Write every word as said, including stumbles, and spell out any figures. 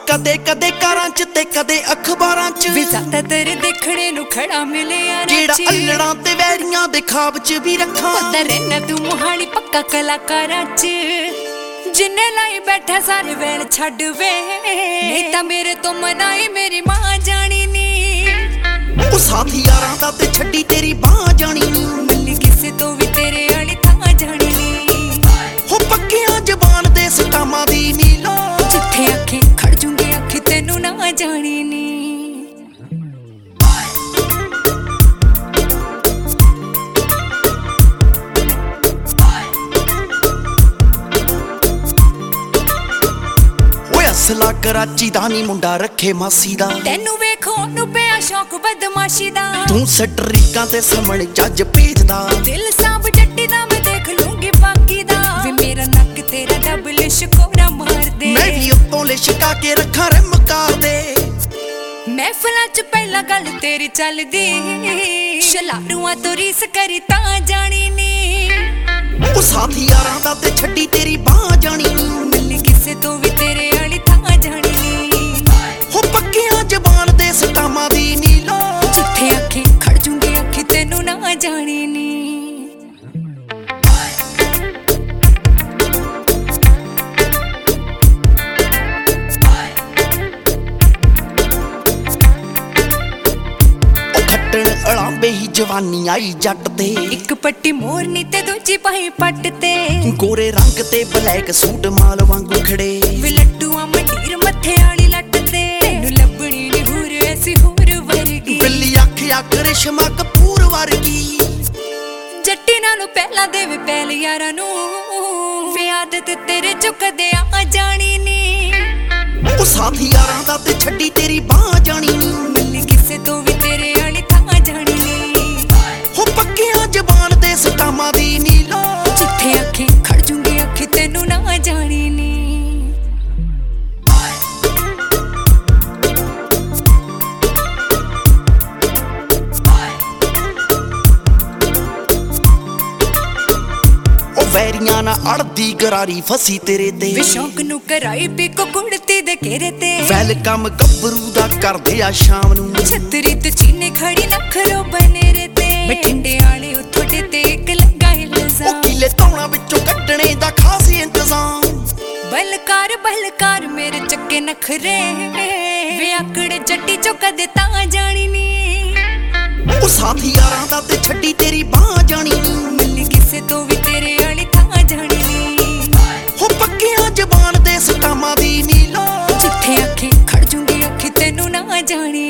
ਕਦੇ ਕਦੇ ਘਰਾਂ ਚ ਤੇ ਕਦੇ ਅਖਬਾਰਾਂ ਚ ਵੀ ਜ਼ਿਆਦਾ ਤੇਰੇ ਦੇਖਣੇ ਨੂੰ ਖੜਾ ਮਿਲਿਆ ਜਿਹੜਾ ਅਲੜਾਂ ਤੇ ਵੈਰੀਆਂ ਦੇ ਖਾਬ ਚ ਵੀ ਰੱਖਾਂ ਉਧਰ ਰਹਿਣਾ ਤੂੰ ਮੋਹਾਲੀ ਪੱਕਾ ਕਲਾਕਾਰਾਂ ਚ ਜਿੰਨੇ ਲਾਈ ਬੈਠਾ ਸਾਰੇ ਵੇਲ ਛੱਡ ਵੇ ਨਹੀਂ ਤਾਂ ਮੇਰੇ ਤੋਂ ਮਨਾਈ ਮੇਰੀ ਮਾਂ ਜਾਣੀ ਨੀ ਉਹ ਸਾਥੀ ਯਾਰਾਂ ਦਾ ਤੇ ਛੱਡੀ ਤੇਰੀ ਬਾਹ ਜਾਣੀ ਨੀ ਮਿਲੀ ਕਿਸੇ ਤੋਂ ਵੀ ਤੇਰੇ ਵਾਲੀ ਥਾਂ ਜਾਣੀ ਨੀ ਹੋ ਪੱਕੀਆਂ ਜ਼ਬਾਨ ਦੇ ਸਟਾਮਾਂ ਦੀ ਨੀ ਲੋ ਜਿੱਥੇ ਅੱਖੀ ਖੜ ਜੂੰਗੀ ਅੱਖੀ ਤੈਨੂੰ ਨਾ ਜਾਣੀ ਨੀ ਅਸਲਾ ਕਰਾਚੀ ਦਾ ਨੀ ਮੁੰਡਾ ਰੱਖੇ ਮਾਸੀ ਦਾ ਤੈਨੂੰ ਵੇਖੋ ਨੂੰ ਪਿਆ ਸ਼ੌਕ ਬਦਮਾਸ਼ੀ ਦਾ ਤੂੰ ਸਟਰੀਕਾਂ ਤੇ ਸਮਣ ਜੱਜ ਭੇਜਦਾ ਦਿਲ ਸਾਬ ਜੱਟੀ ਦਾ ਮੈਂ ਦੇਖ ਲੂੰਗੀ ਬਾਕੀ ਦਾ ਵੀ ਮੇਰਾ ਨੱਕ ਤੇਰਾ ਡਬਲ ਸ਼ਕੋਰਾ ਮਾਰ ਦੇ ਮੈਂ ਵੀ ਉੱਤੋਂ ਲਿਸ਼ਕਾ ਕੇ ਰੱਖਾਂ ਰਿਮ ਕਾਰ ਦੇ ਮਹਿਫਲਾਂ ਚ ਪਹਿਲਾਂ ਗੱਲ ਤੇਰੀ ਚੱਲਦੀ ਸ਼ਲਾਰੂਆਂ ਤੋਂ ਰੀਸ ਕਰੀ ਤਾਂ ਜਾਣੀ ਨੀ ਉਹ ਸਾਥੀ ਯਾਰਾਂ ਦਾ ਤੇ ਛੱਡੀ ਤੇਰੀ ਬਾਹ ਜਾਣੀ ਨੀ ਮਿਲੀ ਕਿਸੇ ਤੋਂ ਵੀ ਤੇਰੇ ਵਾਲੀ ਥਾਂ ਜਾਣੀ ਨੀ ਹੋ ਪੱਕੀਆਂ ਜ਼ਬਾਨ ਦੇ ਸਟਾਮਾਂ ਦੀ ਨੀ ਲੋ ਜਿੱਥੇ ਅੱਖੀ ਖੜ ਜੂੰਗੀ ਅੱਖੀ ਤੈਨੂੰ ਨਾ ਜਾਣੀ ਨੀ ਅਲਾਂਬੇ ਹੀ ਜਵਾਨੀ ਆਈ ਜੱਟ ਤੇ ਇੱਕ ਪੱਟੀ ਮੋਰਨੀ ਤੇ ਦੂਜੀ ਪਾਈ ਪੱਟ ਤੇ ਗੋਰੇ ਰੰਗ ਤੇ ਬਲੈਕ ਸੂਟ ਮਾਲ ਵਾਂਗੂ ਖੜੇ ਵੀ ਲੱਡੂਆਂ ਮੰਡੀਰ ਮੱਥੇ ਵਾਲੀ ਲੱਟ ਤੇ ਤੈਨੂੰ ਲੱਭਣੀ ਨੀ ਹੂਰ ਐਸੀ ਹੂਰ ਵਰਗੀ ਬਿੱਲੀ ਅੱਖ ਆ ਕਰਿਸ਼ਮਾ ਕਪੂਰ ਵਰਗੀ ਜੱਟੀ ਨਾਲੋਂ ਪਹਿਲਾਂ ਦੇ ਵੀ ਪਹਿਲ ਯਾਰਾਂ ਨੂੰ ਵੀ ਆਦਤ ਤੇਰੇ ਚੁੱਕਦੇ ਆ ਜਾਣੀ ਨੀ ਉਹ ਸਾਥੀ ਯਾਰਾਂ ਦਾ ਤੇ ਛੱਡੀ ਤੇਰੀ ਬਾਹ ਜਾਣੀ ਨੀ ਮਿਲੀ ਕਿਸੇ ਤੋਂ ਵੀ ਤੇਰੇ ਵਾਲੀ ਥਾਂ ਜਾਣੀ ਨੀ ਹੋ ਪੱਕੀਆਂ ਜ਼ਬਾਨ ਦੇ ਸਟਾਮਾਂ ਦੀ ਨੀ ਲੋ ਜਿੱਥੇ ਅੱਖੀ ਖੜ ਜੂੰਗੀ ਅੱਖੀ ਤੈਨੂੰ ਨਾ ਜਾਣੀ ਨੀ ਵੈਰੀਆਂ ਨਾ ਅੜਦੀ ਗਰਾਰੀ ਫਸੀ ਤੇਰੇ ਤੇ ਵੇ ਸ਼ੌਕ ਨੂੰ ਕਰਾਈ ਪੀਕੋ ਕੁੜਤੀ ਦੇ ਘੇਰੇ ਤੇ ਵੈਲਕਮ ਗੱਭਰੂ ਦਾ ਕਰਦੇ ਆ ਸ਼ਾਮ ਨੂੰ ਛਤਰੀ ਤੇ ਚੀਨੇ ਖੜੀ ਨਖਰੋ ਬਨੇਰੇ ਤੇ ਬਠਿੰਡੇ ਵਾਲੇ ਉੱਥੋਂ ਤੇ ਇੱਕ ਲੱਗਾ ਇਲਜ਼ਾਮ ਉਹ ਕਿਲੇ ਧੌਣਾ ਵਿੱਚੋਂ ਕੱਢਣੇ ਦਾ ਖਾਸ ਇੰਤਜ਼ਾਮ ਬਲਕਾਰ ਬਲਕਾਰ ਮੇਰੇ ਚੱਕੇ ਨਖਰੇ ਵੇ ਆਕੜ ਜੱਟੀ ਚੋਂ ਕਦੇ ਤਾਂ ਜਾਣੀ ਨੀ ਉਹ ਸਾਥੀ ਯਾਰਾਂ ਦਾ ਤੇ ਛੱਡੀ ਤੇਰੀ ਬਾਹ ਜਾਣੀ ਨੀ ਮਿਲੀ ਕਿਸੇ ਤੋਂ ਵੀ ਤੇਰੇ ਵਾਲੀ ਥਾਂ ਜਾਣੀ ਨੀ ਹੋ ਪੱਕੀਆਂ ਜ਼ਬਾਨ ਦੇ ਸਟਾਮਾਂ ਦੀ ਨੀ ਲੋ ਜਿੱਥੇ ਅੱਖੀ ਖੜ ਜੂੰਗੀ ਅੱਖੀ ਤੈਨੂੰ ਨਾ ਜਾਣੀ